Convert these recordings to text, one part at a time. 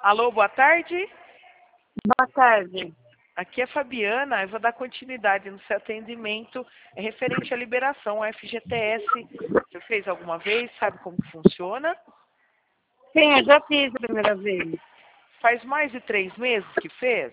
Alô, boa tarde. Boa tarde. Aqui é Fabiana. Eu vou dar continuidade no seu atendimento. É referente à liberação, ao FGTS. Você fez alguma vez? Sabe como que funciona? Sim, eu já fiz a primeira vez. Faz mais de 3 meses que fez?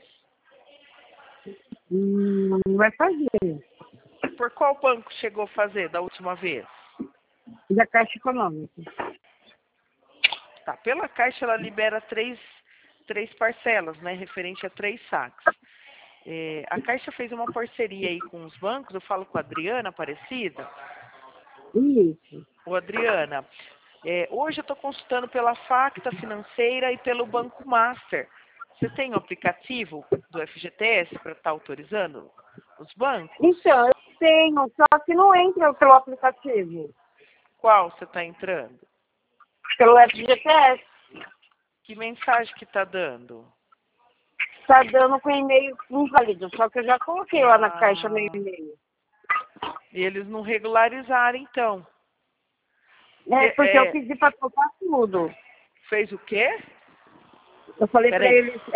Vai fazer. Por qual banco chegou a fazer da última vez? Da Caixa Econômica. Tá, pela Caixa ela libera três parcelas, né? Referente a 3 saques. A Caixa fez uma parceria aí com os bancos. Eu falo com a Adriana Aparecida. Isso. Ô, Adriana, hoje eu estou consultando pela Facta Financeira e pelo Banco Master. Você tem o aplicativo do FGTS para estar autorizando os bancos? Então, eu tenho, só que não entra pelo aplicativo. Qual você está entrando? Pelo FGTS. Que mensagem que está dando? Está dando com e-mail inválido, só que eu já coloquei lá na Caixa meu e-mail. E eles não regularizaram, então. Porque eu pedi para colocar tudo. Fez o quê? Eu falei para Peraí. eles,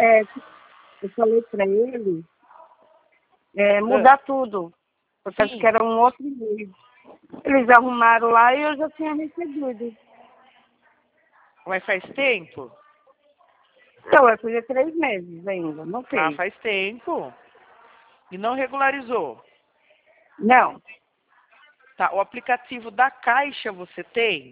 mudar tudo. Porque acho Sim. que era um outro e-mail. Eles arrumaram lá e eu já tinha recebido. Mas faz tempo? Então, vai fazer 3 meses ainda, não sei. Ah, faz tempo. E não regularizou? Não, Tá, o aplicativo da Caixa você tem?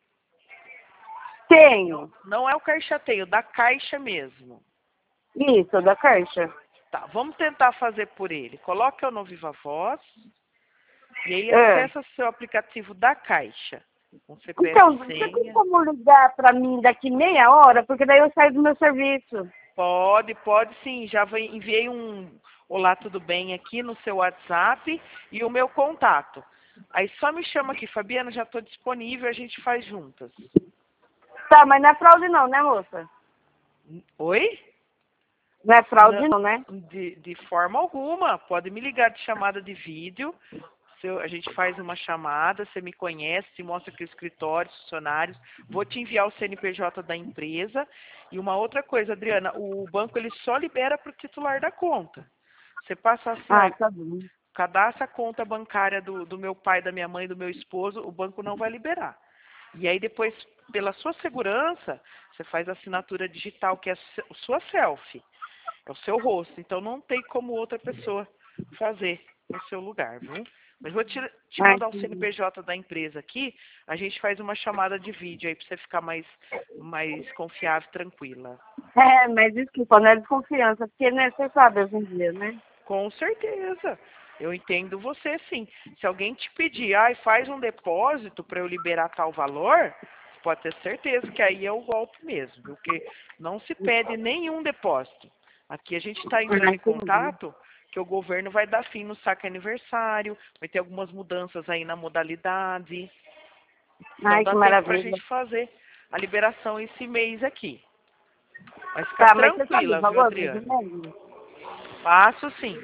tenho. Não é o Caixa Tem, o da Caixa mesmo. Isso, da Caixa. Tá, vamos tentar fazer por ele. Coloca eu no Viva Voz e aí É. acessa seu aplicativo da Caixa. Com CPF Então, e você tem senha. como ligar para mim daqui meia hora? Porque daí eu saio do meu serviço. Pode sim. Já enviei um olá, tudo bem aqui no seu WhatsApp e o meu contato. Aí só me chama aqui, Fabiana, já estou disponível, a gente faz juntas. Tá, mas não é fraude não, né, moça? Oi? Não é fraude não, né? De forma alguma. Pode me ligar de chamada de vídeo. A gente faz uma chamada, você me conhece, se mostra aqui o escritório, os funcionários. Vou te enviar o CNPJ da empresa. E uma outra coisa, Adriana, o banco ele só libera para o titular da conta. Você passa assim, ó, Tá bom. cadastra a conta bancária do meu pai, da minha mãe, do meu esposo, o banco não vai liberar. E aí depois, pela sua segurança, você faz a assinatura digital, que é a sua selfie. É o seu rosto. Então não tem como outra pessoa fazer no seu lugar, viu? Mas vou te mandar o Entendi. CNPJ da empresa aqui. A gente faz uma chamada de vídeo aí para você ficar mais confiável, tranquila. Mas desculpa, não é desconfiança, porque, né, você sabe hoje em dia, né? Com certeza. Eu entendo você, sim. Se alguém te pedir, faz um depósito para eu liberar tal valor, pode ter certeza que aí é o golpe mesmo, viu? Porque não se pede nenhum depósito. Aqui a gente está entrando em Entendi. contato que o governo vai dar fim no saque aniversário, vai ter algumas mudanças aí na modalidade. Então Ai, dá que tempo para a maravilha. gente fazer a liberação esse mês aqui. Vai ficar Tá, mas você sabe o tranquila, viu, valor, mais ou Adriana? menos? Faço sim.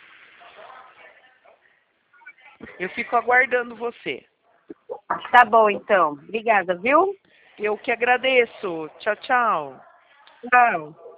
Eu fico aguardando você. Tá bom, então. Obrigada, viu? Eu que agradeço. Tchau, tchau. Tchau.